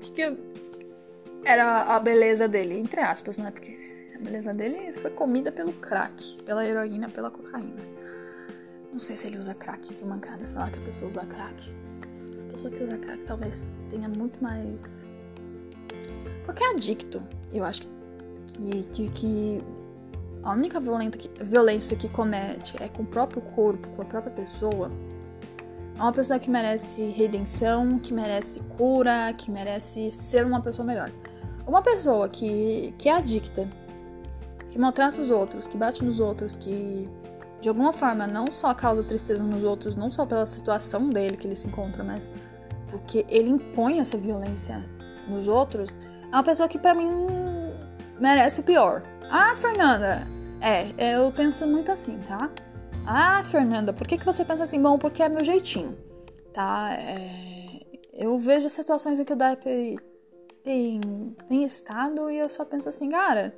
era a beleza dele? Entre aspas, né? Porque a beleza dele foi comida pelo crack, pela heroína, pela cocaína. Não sei se ele usa crack, que mancada falar que a pessoa usa crack. A pessoa que usa crack talvez tenha muito mais... Qualquer adicto, eu acho que a única violência que comete é com o próprio corpo, com a própria pessoa, é uma pessoa que merece redenção, que merece cura, que merece ser uma pessoa melhor. Uma pessoa que é adicta, que maltrata os outros, que bate nos outros, que de alguma forma não só causa tristeza nos outros, não só pela situação dele que ele se encontra, mas porque ele impõe essa violência nos outros, é uma pessoa que pra mim merece o pior. Ah, Fernanda, eu penso muito assim, tá? Ah, Fernanda, por que você pensa assim? Bom, porque é meu jeitinho, tá? Eu vejo situações em que o Depp tem estado e eu só penso assim, cara,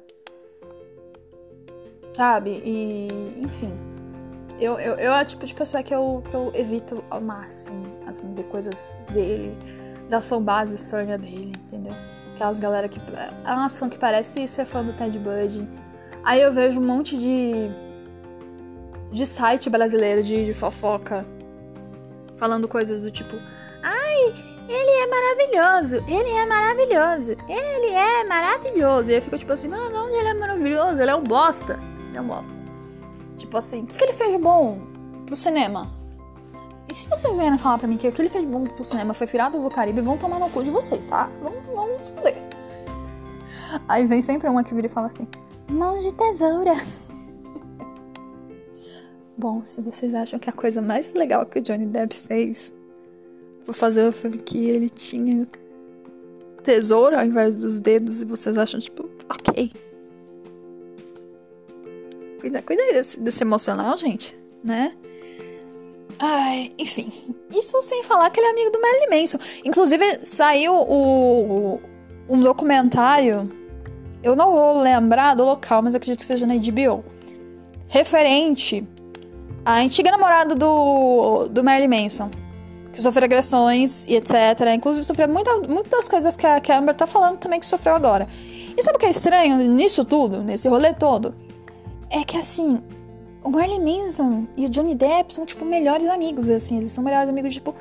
sabe? E, enfim, eu é o tipo de pessoa que eu evito ao máximo, assim, ver coisas dele, da fanbase estranha dele, entendeu? Aquelas galera que é umas fã que parece ser fã do Ted Bundy. Aí eu vejo um monte de site brasileiro de fofoca falando coisas do tipo, ai, ele é maravilhoso, ele é maravilhoso, ele é maravilhoso. E eu fico tipo assim, não, ele é maravilhoso, ele é um bosta. Ele é um bosta. Tipo assim, o que ele fez de bom pro cinema? E se vocês vierem falar pra mim que o que ele fez de bom pro cinema foi Piratas do Caribe, vão tomar no cu de vocês, tá? Vamos se fuder. Aí vem sempre uma que vira e fala assim, mãos de tesoura. Bom, se vocês acham que a coisa mais legal que o Johnny Depp fez foi fazer o filme que ele tinha tesouro ao invés dos dedos, e vocês acham, tipo, ok. Cuida desse emocional, gente, né? Ai, enfim. Isso sem falar que ele é amigo do Marilyn Manson. Inclusive, saiu um documentário, eu não vou lembrar do local, mas eu acredito que seja na HBO, referente à antiga namorada do Marilyn Manson, que sofreu agressões e etc. Inclusive, sofreu muitas das coisas que a Amber tá falando também que sofreu agora. E sabe o que é estranho nisso tudo, nesse rolê todo? É que, assim, o Marilyn Manson e o Johnny Depp são, tipo, melhores amigos, assim. Eles são melhores amigos, tipo,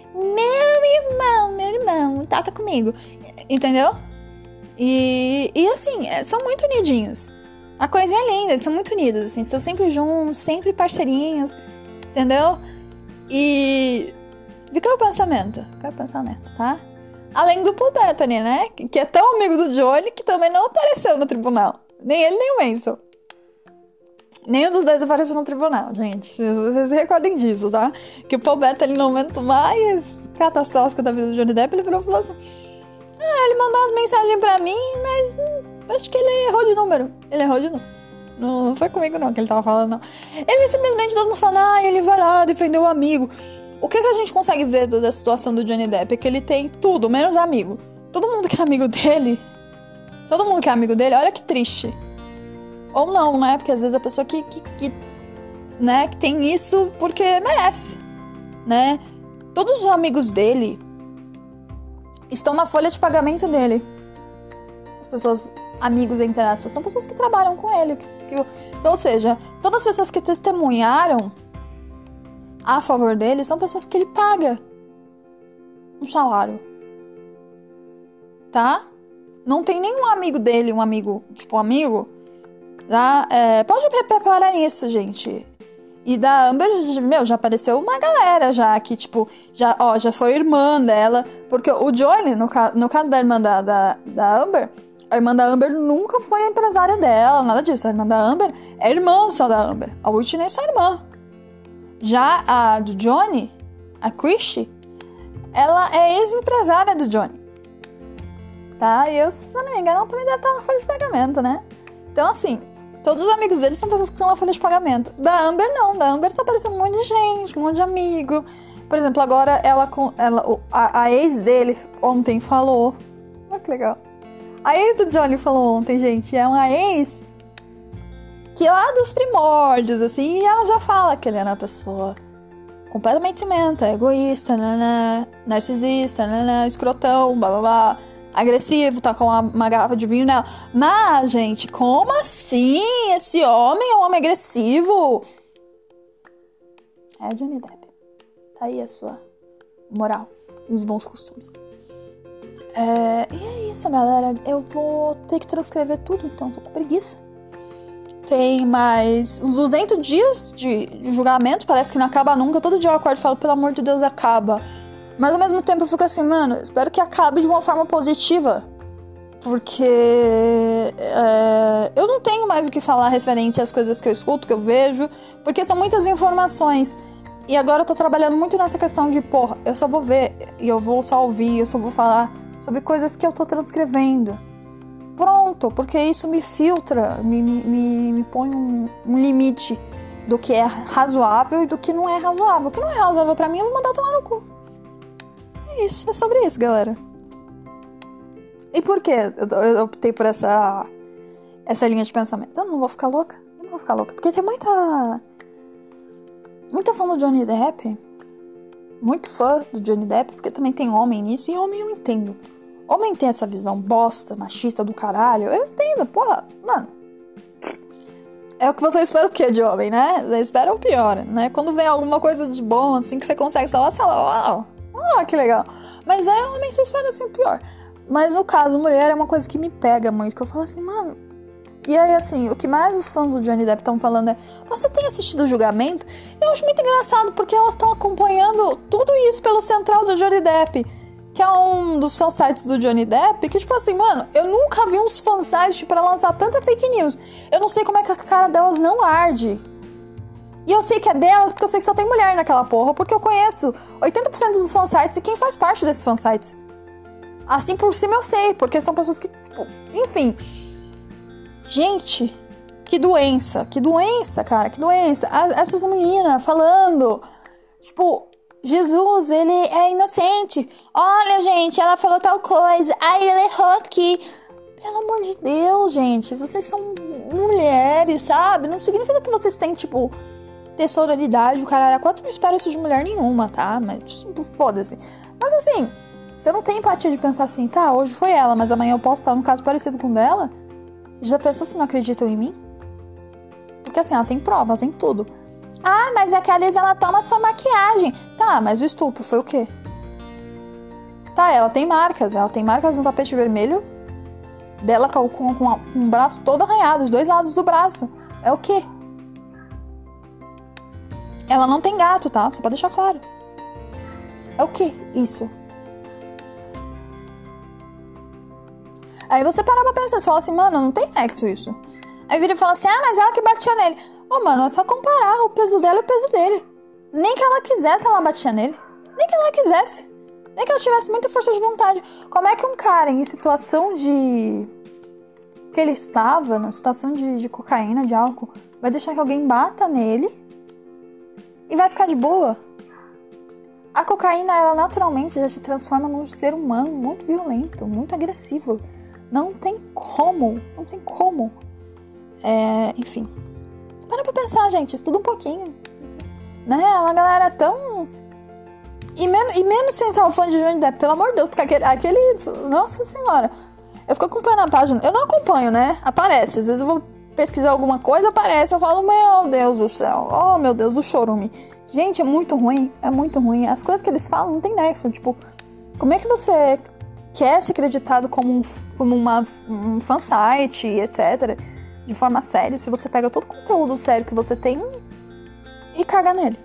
meu irmão, tá comigo. Entendeu? E assim, são muito unidinhos. A coisa é linda, eles são muito unidos, assim. Estão sempre juntos, sempre parceirinhos, entendeu? E fica o pensamento, tá? Além do Paul Bettany, né? Que é tão amigo do Johnny que também não apareceu no tribunal. Nem ele, nem o Manson. Nenhum dos dois apareceu no tribunal, gente. Vocês se recordem disso, tá? Que o Paul Bettany, no momento mais catastrófico da vida do Johnny Depp, ele virou e falou assim, ele mandou umas mensagens pra mim, mas acho que ele errou de número. Não foi comigo, não, que ele tava falando, não. Ele simplesmente, todo mundo fala, ele vai lá defender o amigo. O que a gente consegue ver da situação do Johnny Depp é que ele tem tudo, menos amigo. Todo mundo que é amigo dele, olha que triste. Ou não, né? Porque às vezes a pessoa que tem isso porque merece, né? Todos os amigos dele estão na folha de pagamento dele. As pessoas, amigos entre aspas, são pessoas que trabalham com ele. Ou seja, todas as pessoas que testemunharam a favor dele são pessoas que ele paga um salário. Tá? Não tem nenhum amigo dele, um amigo, tá? Pode preparar nisso, gente. E da Amber, já apareceu uma galera já, que, já foi irmã dela. Porque o Johnny, no caso da irmã da Amber, a irmã da Amber nunca foi a empresária dela, nada disso. A irmã da Amber é irmã só da Amber. A Whitney é só irmã. Já a do Johnny, a Christie, ela é ex-empresária do Johnny. Tá? E se eu não me engano, ela também deve estar na folha de pagamento, né? Então, assim, todos os amigos dele são pessoas que estão na folha de pagamento. Da Amber, não. Da Amber tá aparecendo um monte de gente, um monte de amigo. Por exemplo, agora a ex dele ontem falou... Olha que legal. A ex do Johnny falou ontem, gente. É uma ex que lá dos primórdios, assim, e ela já fala que ele era uma pessoa completamente ciumenta, egoísta, narcisista, escrotão, blá blá blá, agressivo, tá com uma garrafa de vinho nela. Mas, gente, como assim? Esse homem é um homem agressivo? É Johnny Depp. Tá aí a sua moral e os bons costumes. E é isso, galera. Eu vou ter que transcrever tudo, então tô com preguiça. tem mais uns 200 dias de julgamento, parece que não acaba nunca. Todo dia eu acordo e falo, pelo amor de Deus, acaba. Mas ao mesmo tempo eu fico assim, mano, espero que acabe de uma forma positiva. Porque eu não tenho mais o que falar referente às coisas que eu escuto, que eu vejo, porque são muitas informações. E agora eu tô trabalhando muito nessa questão de, porra, eu só vou ver, e eu vou só ouvir, eu só vou falar sobre coisas que eu tô transcrevendo. Pronto, porque isso me filtra, me põe um limite do que é razoável e do que não é razoável. O que não é razoável pra mim, eu vou mandar tomar no cu. É isso, é sobre isso, galera. E por que eu optei por essa linha de pensamento? Eu não vou ficar louca? Eu não vou ficar louca. Porque tem muita fã do Johnny Depp. Muito fã do Johnny Depp, porque também tem homem nisso. E homem eu entendo. Homem tem essa visão bosta, machista do caralho. Eu entendo, porra. Mano. É o que você espera o quê de homem, né? Você espera o pior, né? Quando vem alguma coisa de bom, assim, que você consegue salvar, você fala, uau, que legal. Mas homem, você espera assim o pior. Mas no caso, mulher é uma coisa que me pega muito, que eu falo assim, mano... E aí, assim, o que mais os fãs do Johnny Depp estão falando é, você tem assistido o julgamento? Eu acho muito engraçado, porque elas estão acompanhando tudo isso pelo central do Johnny Depp, que é um dos fansites do Johnny Depp, que tipo assim, mano, eu nunca vi uns fansites pra lançar tanta fake news. Eu não sei como é que a cara delas não arde. E eu sei que é delas, porque eu sei que só tem mulher naquela porra, porque eu conheço 80% dos fansites e quem faz parte desses fansites. Assim por cima eu sei, porque são pessoas que, tipo, enfim. Gente, que doença, cara, que doença. Essas meninas falando, tipo, Jesus, ele é inocente. Olha, gente, ela falou tal coisa. Ai, ele errou aqui. Pelo amor de Deus, gente, vocês são mulheres, sabe? Não significa que vocês têm, tipo, ter sororidade, o caralho. A quatro não espero isso de mulher nenhuma, tá? Mas, foda-se. Mas assim... Você não tem empatia de pensar assim, tá, hoje foi ela, mas amanhã eu posso estar num caso parecido com o dela? Já pensou se não acreditam em mim? Porque assim, ela tem prova, ela tem tudo. Ah, mas aquela Liz, ela toma sua maquiagem. Tá, mas o estupro foi o quê? Tá, ela tem marcas no tapete vermelho dela com o braço todo arranhado, os dois lados do braço. É o quê? Ela não tem gato, tá? Só pra deixar claro. É o quê isso? Aí você para pra pensar, você fala assim, mano, não tem nexo isso. Aí vira e fala assim, mas ela que batia nele. Mano, é só comparar o peso dela e o peso dele. Nem que ela quisesse, ela batia nele. Nem que ela quisesse. Nem que ela tivesse muita força de vontade. Como é que um cara em situação de... que ele estava, na situação de cocaína, de álcool, vai deixar que alguém bata nele e vai ficar de boa? A cocaína, ela naturalmente já te transforma num ser humano muito violento, muito agressivo. Não tem como. Enfim. Para pra pensar, gente. Estuda um pouquinho. Né? É uma galera tão... E menos central fã de Johnny Depp, pelo amor de Deus. Porque aquele... Nossa senhora. Eu fico acompanhando a página. Eu não acompanho, né? Aparece. Às vezes eu vou pesquisar alguma coisa, aparece. Eu falo, meu Deus do céu. Oh, meu Deus, o chorume. Gente, é muito ruim. É muito ruim. As coisas que eles falam não tem nexo. Tipo, como é que você... quer ser acreditado como um fansite, etc., de forma séria, se você pega todo o conteúdo sério que você tem e caga nele.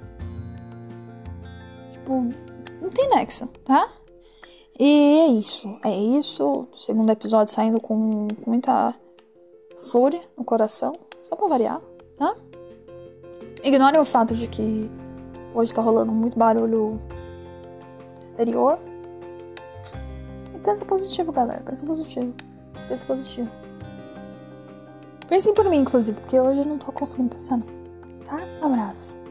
Tipo, não tem nexo, tá? E é isso. Segundo episódio saindo com muita fúria no coração, só pra variar, tá? Ignorem o fato de que hoje tá rolando muito barulho exterior. Pensa positivo, galera. Pensa positivo. Pensem por mim, inclusive, porque hoje eu não tô conseguindo pensar, não. Tá? Um abraço.